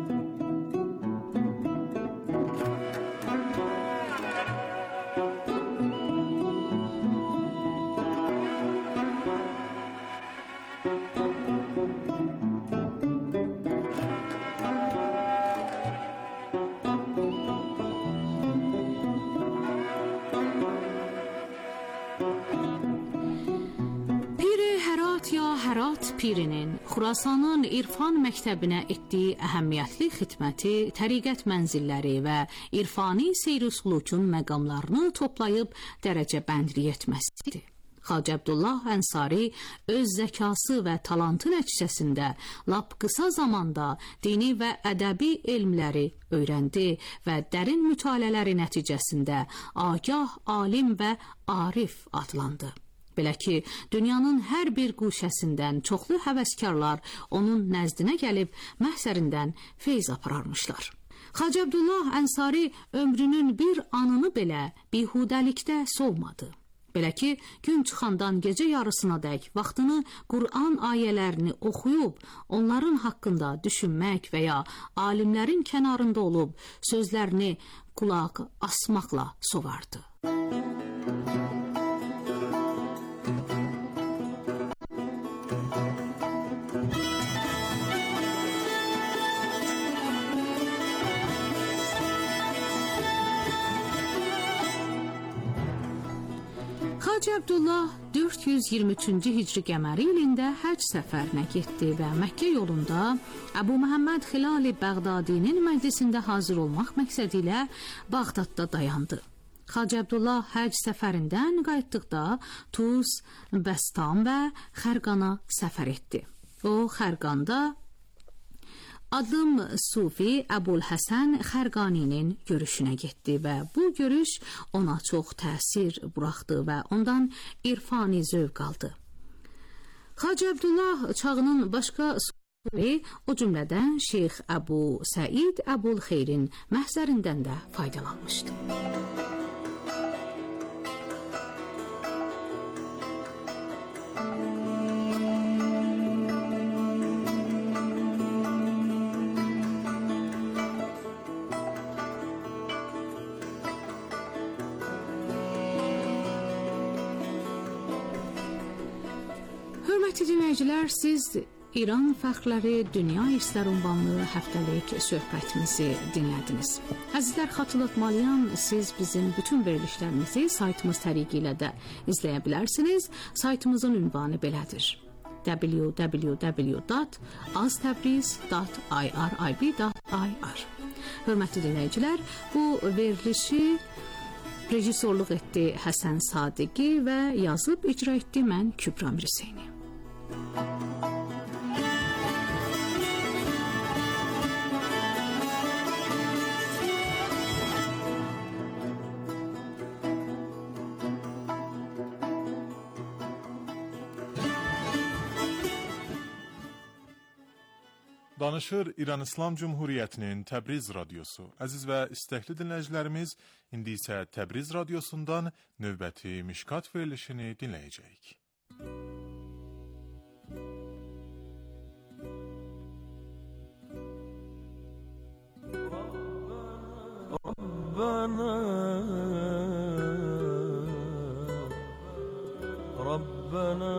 Hərat Pirinin Xurasanın İrfan məktəbinə etdiyi əhəmiyyətli xidməti, təriqət mənzilləri və irfani seyr-sulukun məqamlarını toplayıb dərəcəbəndlik etməsidir. Hacı Abdullah Ənsari öz zəkası və talantı nəticəsində lap qısa zamanda dini və ədəbi elmləri öyrəndi və dərin mütaliələri nəticəsində agah, alim və arif adlandı. Belə ki, dünyanın hər bir quşəsindən çoxlu həvəskarlar onun nəzdinə gəlib məhzərindən feyz apararmışlar. Hacı Abdullah Ənsari ömrünün bir anını belə bihudəlikdə solmadı. Belə ki, gün çıxandan gecə yarısınadək vaxtını Qur'an ayələrini oxuyub, onların haqqında düşünmək və ya alimlərin kənarında olub sözlərini qulaq asmaqla sovardı. Hacı Abdullah 423-cü hicri qəməri ilində həcc səfərinə getdi və Məkkə yolunda Əbu Məhəmməd Xilali Bəğdadinin məclisində hazır olmaq məqsədi ilə Bağdadda dayandı. Hacı Abdullah həcc səfərindən qayıtdıqda Tuz, Bəstam və Xərqana səfər etdi. O, Xərqanda adım Sufi Əbulhəsən Xərqaninin görüşünə getdi və bu görüş ona çox təsir buraxdı və ondan irfani zövq aldı. Hacı Abdullah çağının başqa sufiləri, o cümlədən Şeyx Əbu Səid Əbulxeyrin məhzərindən də faydalanmışdı. Hörmətli dinləyicilər, siz İran fəxrləri Dünya İrslər ünvanlı həftəlik söhbətimizi dinlədiniz. Əzizlər, xatırlatmalıyam, siz bizim bütün verilişlərimizi saytımız təriqi ilə də izləyə bilərsiniz. Saytımızın ünvanı belədir: www.aztabriz.ir. Hörmətli dinləyicilər, bu verilişi rejissorluq etdi Həsən Sadiqi və yazıb icra etdi mən Kübra Mirseyni. Danışır İran İslam Cumhuriyyətinin Təbriz radiosu. Əziz və istəkli dinləyicilərimiz, indi isə Təbriz radiosundan növbəti Mişkat verilişini dinləyəcəyik. Rabbana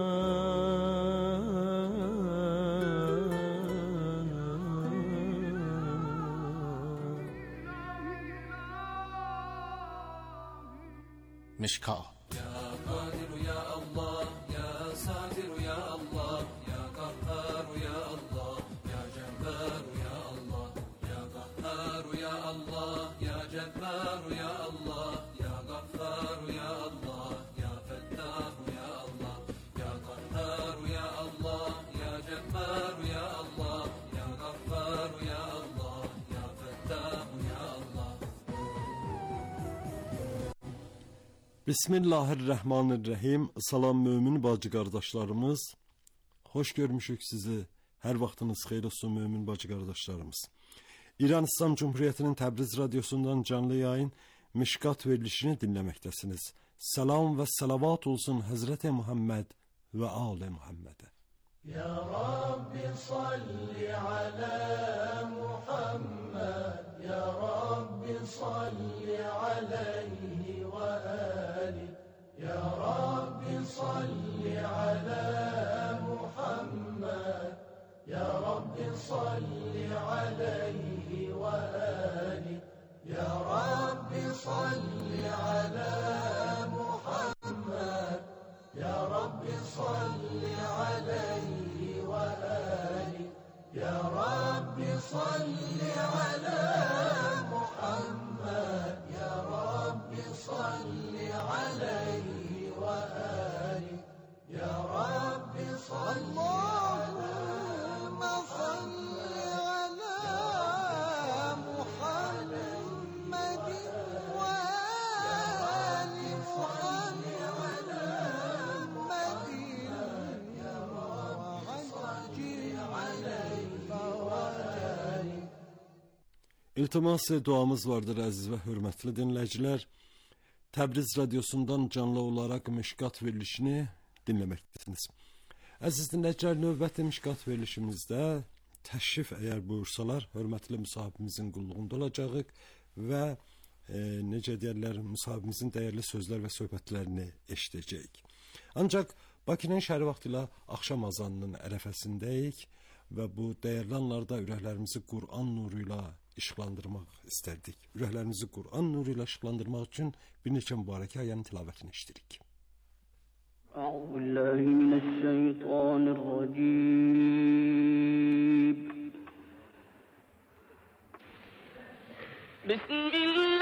مشکات يا قادر يا الله يا ساتر يا الله يا قهار يا الله يا جبار يا الله يا قهار يا الله يا جبار يا الله يا غفار يا الله يا فتاح يا الله يا قهار يا الله يا جبار يا الله يا غفار يا الله يا فتاح يا الله. Bismillahirrahmanirrahim. Salam mömin bacı qardaşlarımız. Xoş görmüşük sizi. Hər vaxtınız xeyir olsun mömin bacı qardaşlarımız. İran İslam Cumhuriyyətinin Təbriz radiosundan canlı yayın Mişkat verilişini dinləməkdəsiniz. Salam və salavat olsun Həzrəti Muhammed və Ali Muhammedə. Ya Rabbi salli ala Muhammed, Ya Rabbi salli alayhi ve ali, Ya Rabbi salli ala Muhammed, Ya Rabbi salli alayhi ve ali, Ya Rabbi salli ala Muhammed, Ya Rabbi salli alayhi ve ali, Ya Rabbi salli ala Muhammed, Ya Rabbi salli alayhi ve ali, Ya Rabbi salli Allahümme salli ala Muhammedin ve ali İltimas duamız vardır əziz və hörmətli dinləyicilər. Təbriz radiosundan canlı olaraq Mişkat verilişini dinləməkdəsiniz. Əziz dinləyicilər, növbəti Mişkat verilişimizdə təşrif əgər buyursalar, hörmətli müsahibimizin qulluğunda olacağıq və necə deyərlər, müsahibimizin dəyərli sözlər və söhbətlərini eşidəcəyik. Ancaq Bakının şəhəri vaxtı ilə axşam azanının ərəfəsindəyik və bu dəyərli anlarda ürəklərimizi Quran nuru ilə işıqlandırmaq istərdik. Ürəklərimizi Quran nuru ilə işıqlandırmaq üçün bir neçə mübarək ayənin tilavətini eşidirik. Bismillah.